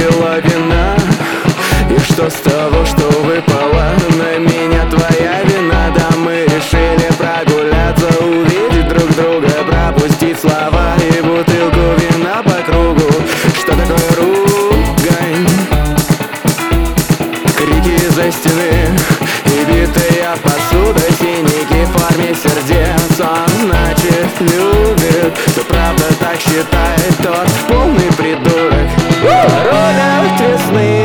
выпила вина. И что с того, что выпала на меня твоя вина? Да мы решили прогуляться, увидеть друг друга, пропустить слова и бутылку вина по кругу. Что такое ругань? Крики из-за стены и битая посуда, синяки в форме сердец. Он, значит, любит, кто правда так считает, тот полный придурок. Рудольф Тресны